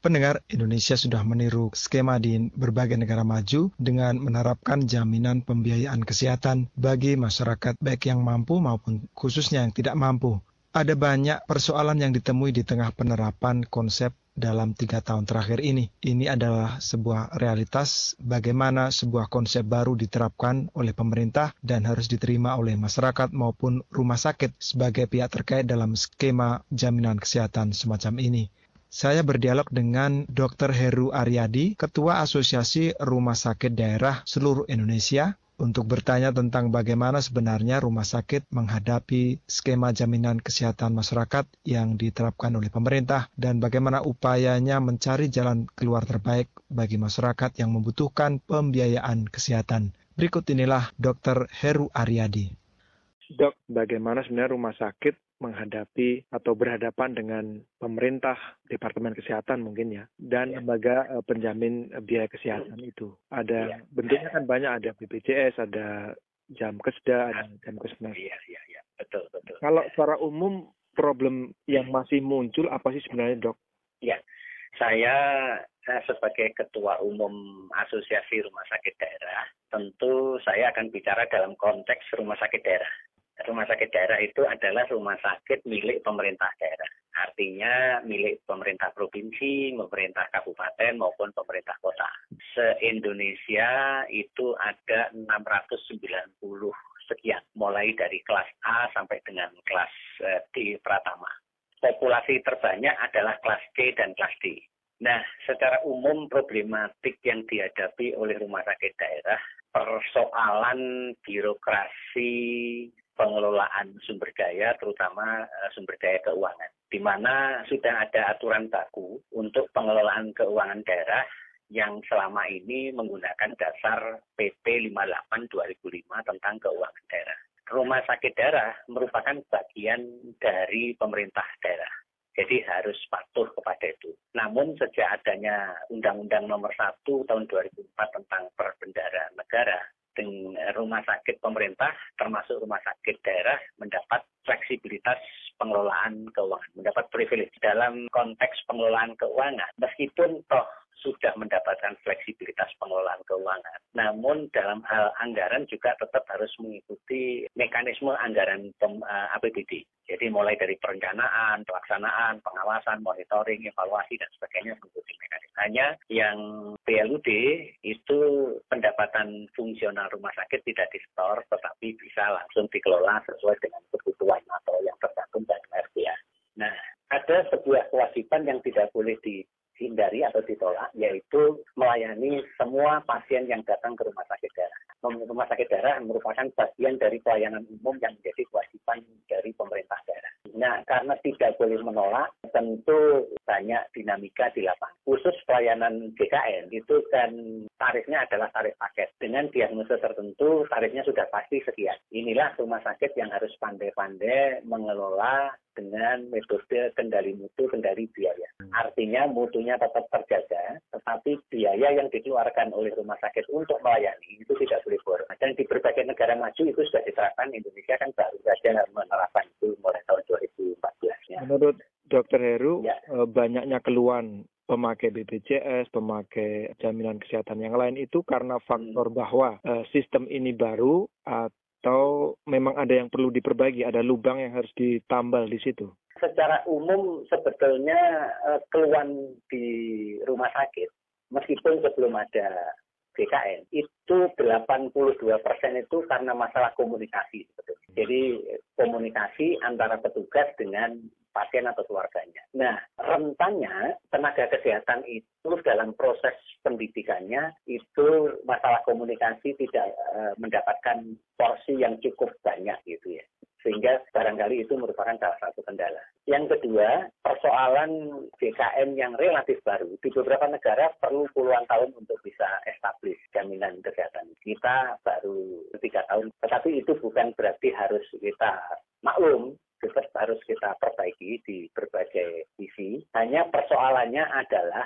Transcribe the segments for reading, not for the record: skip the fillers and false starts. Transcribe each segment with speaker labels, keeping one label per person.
Speaker 1: Pendengar, Indonesia sudah meniru skema di berbagai negara maju dengan menerapkan jaminan pembiayaan kesehatan bagi masyarakat baik yang mampu maupun khususnya yang tidak mampu. Ada banyak persoalan yang ditemui di tengah penerapan konsep dalam 3 tahun terakhir ini. Ini adalah sebuah realitas bagaimana sebuah konsep baru diterapkan oleh pemerintah dan harus diterima oleh masyarakat maupun rumah sakit sebagai pihak terkait dalam skema jaminan kesehatan semacam ini. Saya berdialog dengan Dr. Heru Aryadi, Ketua Asosiasi Rumah Sakit Daerah seluruh Indonesia, untuk bertanya tentang bagaimana sebenarnya rumah sakit menghadapi skema jaminan kesehatan masyarakat yang diterapkan oleh pemerintah dan bagaimana upayanya mencari jalan keluar terbaik bagi masyarakat yang membutuhkan pembiayaan kesehatan. Berikut inilah Dr. Heru Aryadi. Dok, bagaimana sebenarnya rumah sakit menghadapi atau berhadapan dengan pemerintah, Departemen Kesehatan mungkin ya, dan lembaga penjamin biaya kesehatan itu. Ada bentuknya kan banyak, ada BPJS, ada Jamkesda, ada Jamkesnas.
Speaker 2: Iya, betul.
Speaker 1: Kalau secara umum problem yang masih muncul apa sih sebenarnya, Dok?
Speaker 2: Ya, saya sebagai Ketua Umum Asosiasi Rumah Sakit Daerah, tentu saya akan bicara dalam konteks rumah sakit daerah. Rumah sakit daerah itu adalah rumah sakit milik pemerintah daerah. Artinya milik pemerintah provinsi, pemerintah kabupaten, maupun pemerintah kota. Se-Indonesia itu ada 690 sekian, mulai dari kelas A sampai dengan kelas D Pratama. Populasi terbanyak adalah kelas C dan kelas D. Nah, secara umum problematik yang dihadapi oleh rumah sakit daerah, persoalan birokrasi pengelolaan sumber daya, terutama sumber daya keuangan, di mana sudah ada aturan baku untuk pengelolaan keuangan daerah yang selama ini menggunakan dasar PP 58/2005 tentang keuangan daerah. Rumah sakit daerah merupakan bagian dari pemerintah daerah. Jadi harus patuh kepada itu. Namun sejak adanya Undang-Undang Nomor 1 Tahun 2004 tentang Perbendaharaan Negara, rumah sakit pemerintah termasuk rumah sakit daerah mendapat fleksibilitas pengelolaan keuangan, mendapat privilege dalam konteks pengelolaan keuangan. Meskipun toh sudah mendapatkan fleksibilitas pengelolaan keuangan, namun dalam hal anggaran juga tetap harus mengikuti mekanisme anggaran APBD. Jadi mulai dari perencanaan, pelaksanaan, pengawasan, monitoring, evaluasi, dan sebagainya mengikuti mekanisme. Hanya yang PLUD itu pendapatan fungsional rumah sakit tidak di-store, tetapi bisa langsung dikelola sesuai dengan kebutuhan atau yang tercantum dalam RPA. Nah, ada sebuah kewajiban yang tidak boleh dihindari atau ditolak, yaitu melayani semua pasien yang datang ke rumah sakit daerah. Rumah sakit daerah merupakan bagian dari pelayanan umum yang menjadi kewajiban dari pemerintah daerah. Nah, karena tidak boleh menolak, tentu banyak dinamika di lapangan. Khusus pelayanan GKN itu kan tarifnya adalah tarif paket. Dengan diagnosa tertentu, tarifnya sudah pasti sekian. Inilah rumah sakit yang harus pandai-pandai mengelola dengan metode kendali mutu, kendali biaya. Artinya mutunya tetap terjaga, tetapi biaya yang dikeluarkan oleh rumah sakit untuk melayani itu tidak boleh boros. Dan di berbagai negara maju itu sudah diterapkan. Indonesia kan baru saja menerapkan itu mulai tahun 2014. Ya.
Speaker 1: Menurut Dr. Heru, banyaknya keluhan pemakai BPJS, pemakai jaminan kesehatan yang lain itu karena faktor bahwa sistem ini baru atau memang ada yang perlu diperbaiki, ada lubang yang harus ditambal di situ?
Speaker 2: Secara umum sebetulnya keluhan di rumah sakit, meskipun sebelum ada GKN, itu 82% itu karena masalah komunikasi sebetulnya. Jadi komunikasi antara petugas dengan pasien atau keluarganya. Nah, rentannya tenaga kesehatan itu dalam proses pendidikannya itu masalah komunikasi tidak mendapatkan porsi yang cukup banyak gitu ya. Sehingga barangkali itu merupakan salah satu kendala. Yang kedua, persoalan GKN yang relatif baru. Di beberapa negara perlu puluhan tahun untuk bisa establish jaminan kesehatan. Kita baru 3 tahun. Tetapi itu bukan berarti harus kita maklum. Tetap harus kita perbaiki di berbagai sisi. Hanya persoalannya adalah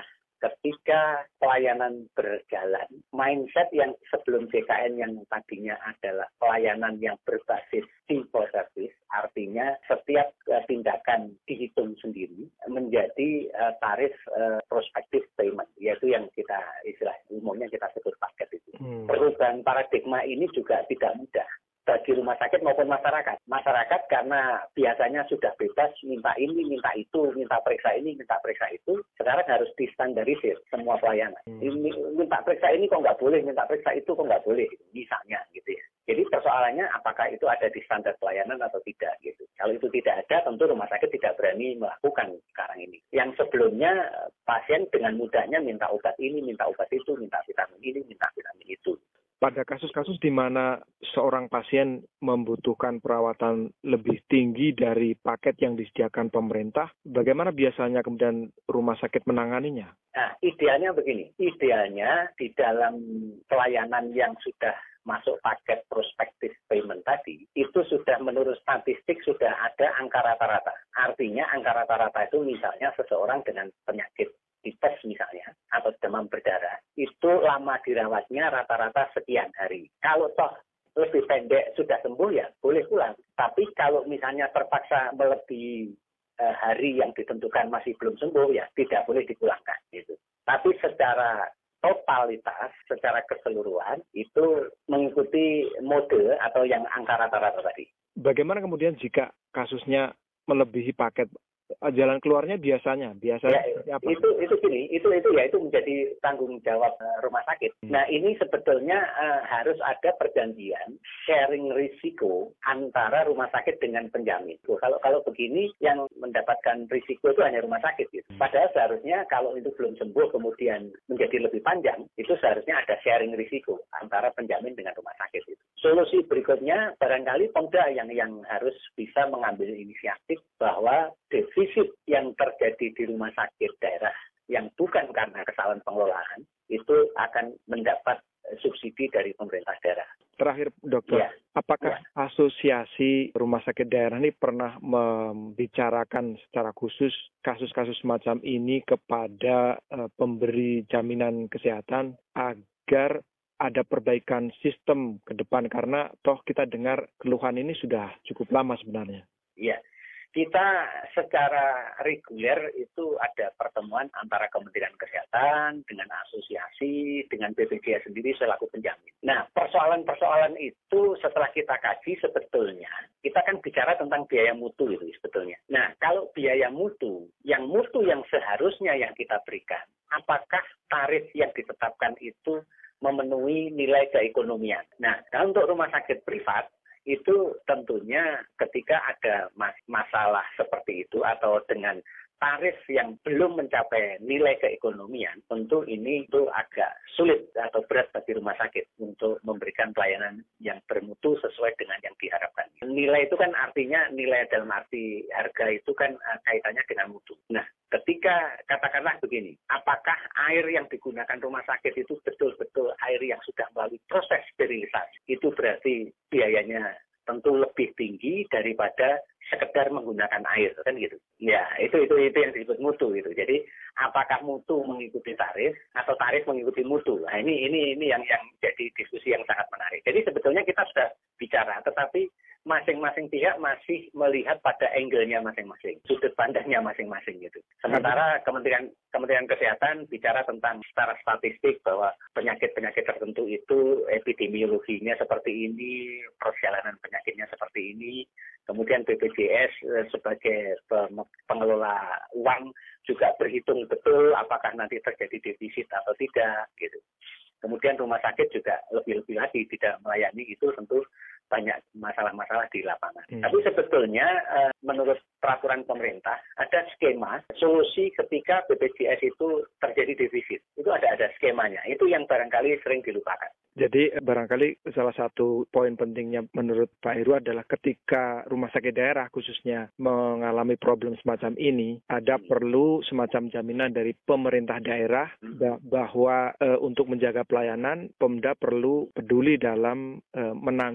Speaker 2: ketika pelayanan berjalan, mindset yang sebelum JKN yang tadinya adalah pelayanan yang berbasis simple service, artinya setiap tindakan dihitung sendiri, menjadi tarif prospective payment, yaitu yang kita istilah umumnya kita sebut paket itu. Perubahan paradigma ini juga tidak mudah bagi rumah sakit maupun masyarakat. Masyarakat karena biasanya sudah bebas minta ini, minta itu, minta periksa ini, minta periksa itu, sekarang harus distandarisir semua pelayanan. Ini, minta periksa ini kok nggak boleh, minta periksa itu kok nggak boleh, misalnya gitu ya. Jadi persoalannya apakah itu ada di standar pelayanan atau tidak gitu. Kalau itu tidak ada, tentu rumah sakit tidak berani melakukan sekarang ini. Yang sebelumnya pasien dengan mudahnya minta obat ini, minta obat itu, minta vitamin ini, minta vitamin itu.
Speaker 1: Pada kasus-kasus di mana seorang pasien membutuhkan perawatan lebih tinggi dari paket yang disediakan pemerintah, bagaimana biasanya kemudian rumah sakit menanganinya?
Speaker 2: Nah, idealnya begini. Idealnya di dalam pelayanan yang sudah masuk paket prospective payment tadi, itu sudah menurut statistik sudah ada angka rata-rata. Artinya angka rata-rata itu misalnya seseorang dengan penyakit tipes misalnya, atau demam berdarah, itu lama dirawatnya rata-rata sekian hari. Kalau toh lebih pendek sudah sembuh ya boleh pulang. Tapi kalau misalnya terpaksa melebihi hari yang ditentukan masih belum sembuh ya tidak boleh dipulangkan gitu. Tapi secara totalitas, secara keseluruhan itu mengikuti mode atau yang angka rata-rata tadi.
Speaker 1: Bagaimana kemudian jika kasusnya melebihi paket? Jalan keluarnya biasanya
Speaker 2: ya,
Speaker 1: apa?
Speaker 2: Itu gini, itu menjadi tanggung jawab rumah sakit. Nah, ini sebetulnya harus ada perjanjian sharing risiko antara rumah sakit dengan penjamin. Kalau begini yang mendapatkan risiko itu hanya rumah sakit gitu. Padahal seharusnya kalau itu belum sembuh kemudian menjadi lebih panjang, itu seharusnya ada sharing risiko antara penjamin dengan rumah sakit itu. Solusi berikutnya barangkali Pemda yang harus bisa mengambil inisiatif bahwa defisit yang terjadi di rumah sakit daerah yang bukan karena kesalahan pengelolaan itu akan mendapat subsidi dari pemerintah daerah.
Speaker 1: Terakhir, dokter, apakah asosiasi rumah sakit daerah ini pernah membicarakan secara khusus kasus-kasus semacam ini kepada pemberi jaminan kesehatan agar ada perbaikan sistem ke depan, karena toh kita dengar keluhan ini sudah cukup lama sebenarnya.
Speaker 2: Iya. Kita secara reguler itu ada pertemuan antara Kementerian Kesehatan dengan asosiasi, dengan BPJS sendiri selaku penjamin. Nah, persoalan-persoalan itu setelah kita kaji sebetulnya, kita kan bicara tentang biaya mutu itu sebetulnya. Nah, kalau biaya mutu yang seharusnya yang kita berikan, apakah tarif yang ditetapkan itu memenuhi nilai keekonomian? Nah, untuk rumah sakit privat, itu tentunya ketika ada masalah seperti itu atau dengan tarif yang belum mencapai nilai keekonomian, tentu ini itu agak sulit atau berat bagi rumah sakit untuk memberikan pelayanan yang bermutu sesuai dengan yang diharapkan. Nilai itu kan artinya nilai dalam arti harga itu kan kaitannya dengan mutu. Nah, ketika katakanlah begini, apakah air yang digunakan rumah sakit itu betul-betul air yang sudah melalui proses sterilisasi? Itu berarti biayanya tentu lebih tinggi daripada sekedar menggunakan air, kan gitu. Ya, itu yang disebut mutu gitu. Jadi, apakah mutu mengikuti tarif atau tarif mengikuti mutu? Nah, ini yang jadi diskusi yang sangat menarik. Jadi sebetulnya kita sudah bicara, tetapi masing-masing pihak masih melihat pada angle-nya masing-masing, sudut pandangnya masing-masing gitu. Sementara Kementerian Kesehatan bicara tentang secara statistik bahwa penyakit-penyakit tertentu itu epidemiologinya seperti ini, perjalanan penyakitnya seperti ini. Kemudian BPJS sebagai pengelola uang juga berhitung betul apakah nanti terjadi defisit atau tidak gitu. Kemudian rumah sakit juga lebih-lebih lagi tidak melayani itu tentu banyak masalah-masalah di lapangan. Tapi sebetulnya menurut peraturan pemerintah ada skema solusi ketika BPJS itu terjadi defisit. Itu ada skemanya. Itu yang barangkali sering dilupakan.
Speaker 1: Jadi barangkali salah satu poin pentingnya menurut Pak Heru adalah ketika rumah sakit daerah khususnya mengalami problem semacam ini, ada perlu semacam jaminan dari pemerintah daerah bahwa untuk menjaga pelayanan, Pemda perlu peduli dalam menanggung biaya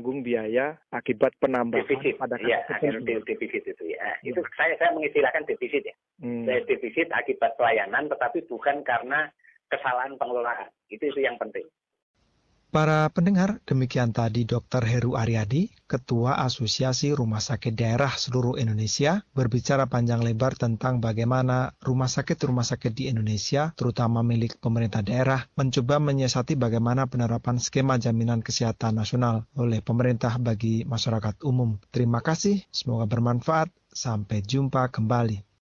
Speaker 1: biaya akibat penambahan
Speaker 2: defisit.
Speaker 1: pada
Speaker 2: Ya, defisit itu ya. Itu saya mengistilahkan defisit ya. Defisit akibat pelayanan, tetapi bukan karena kesalahan pengelolaan. Itu yang penting.
Speaker 1: Para pendengar, demikian tadi Dr. Heru Aryadi, Ketua Asosiasi Rumah Sakit Daerah Seluruh Indonesia, berbicara panjang lebar tentang bagaimana rumah sakit di Indonesia, terutama milik pemerintah daerah, mencoba menyiasati bagaimana penerapan skema jaminan kesehatan nasional oleh pemerintah bagi masyarakat umum. Terima kasih, semoga bermanfaat. Sampai jumpa kembali.